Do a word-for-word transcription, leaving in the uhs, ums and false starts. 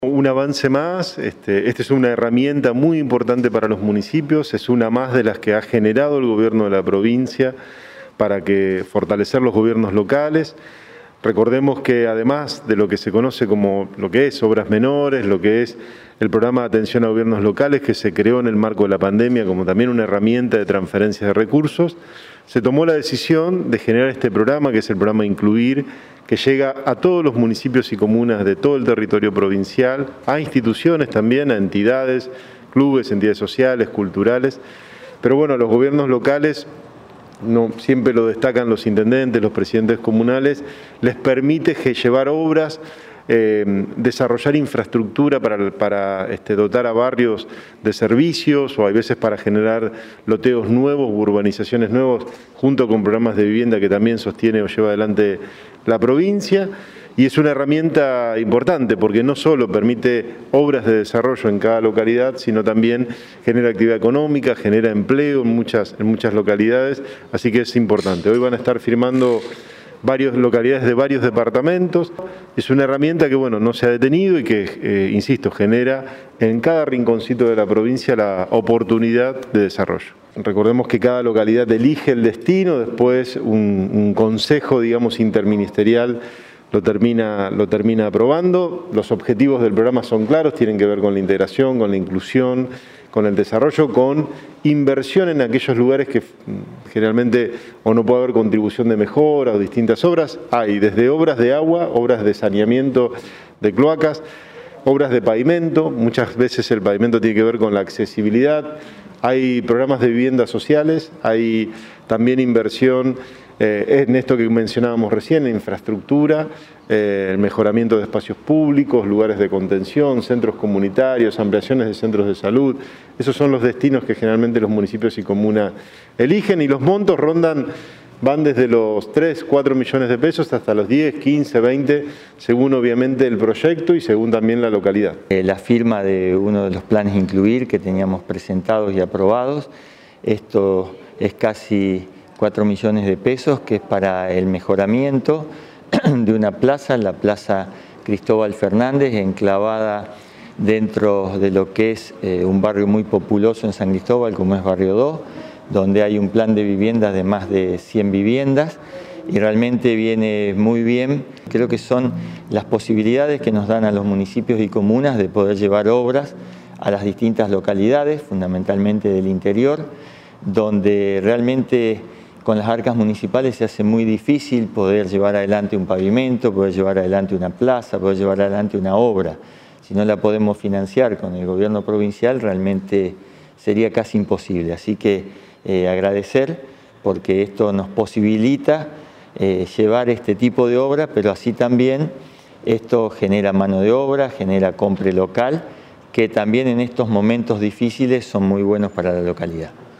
Un avance más, este, esta es una herramienta muy importante para los municipios, es una más de las que ha generado el gobierno de la provincia para que fortalecer los gobiernos locales. Recordemos que además de lo que se conoce como lo que es obras menores, lo que es el programa de atención a gobiernos locales que se creó en el marco de la pandemia como también una herramienta de transferencia de recursos, se tomó la decisión de generar este programa, que es el programa Incluir, que llega a todos los municipios y comunas de todo el territorio provincial, a instituciones también, a entidades, clubes, entidades sociales, culturales, pero bueno, los gobiernos locales, no siempre lo destacan los intendentes, los presidentes comunales, les permite llevar obras, eh, desarrollar infraestructura para, para este, dotar a barrios de servicios o hay veces para generar loteos nuevos, urbanizaciones nuevas, junto con programas de vivienda que también sostiene o lleva adelante la provincia. Y es una herramienta importante porque no solo permite obras de desarrollo en cada localidad, sino también genera actividad económica, genera empleo en muchas, en muchas localidades, así que es importante. Hoy van a estar firmando varias localidades de varios departamentos. Es una herramienta que bueno, no se ha detenido y que, eh, insisto, genera en cada rinconcito de la provincia la oportunidad de desarrollo. Recordemos que cada localidad elige el destino, después un, un consejo, digamos, interministerial Lo termina, lo termina aprobando. Los objetivos del programa son claros, tienen que ver con la integración, con la inclusión, con el desarrollo, con inversión en aquellos lugares que generalmente o no puede haber contribución de mejora o distintas obras. Hay desde obras de agua, obras de saneamiento de cloacas, obras de pavimento, muchas veces el pavimento tiene que ver con la accesibilidad. Hay programas de viviendas sociales, hay también inversión Eh, en esto que mencionábamos recién, infraestructura, eh, el mejoramiento de espacios públicos, lugares de contención, centros comunitarios, ampliaciones de centros de salud. Esos son los destinos que generalmente los municipios y comunas eligen y los montos rondan, van desde los tres, cuatro millones de pesos hasta los diez, quince, veinte, según obviamente el proyecto y según también la localidad. Eh, la firma de uno de los planes Incluir que teníamos presentados y aprobados, esto es casi cuatro millones de pesos, que es para el mejoramiento de una plaza, la Plaza Cristóbal Fernández, enclavada dentro de lo que es eh, un barrio muy populoso en San Cristóbal, como es Barrio dos, donde hay un plan de viviendas de más de cien viviendas, y realmente viene muy bien. Creo que son las posibilidades que nos dan a los municipios y comunas de poder llevar obras a las distintas localidades, fundamentalmente del interior, donde realmente con las arcas municipales se hace muy difícil poder llevar adelante un pavimento, poder llevar adelante una plaza, poder llevar adelante una obra. Si no la podemos financiar con el gobierno provincial, realmente sería casi imposible. Así que eh, agradecer porque esto nos posibilita eh, llevar este tipo de obra, pero así también esto genera mano de obra, genera compra local, que también en estos momentos difíciles son muy buenos para la localidad.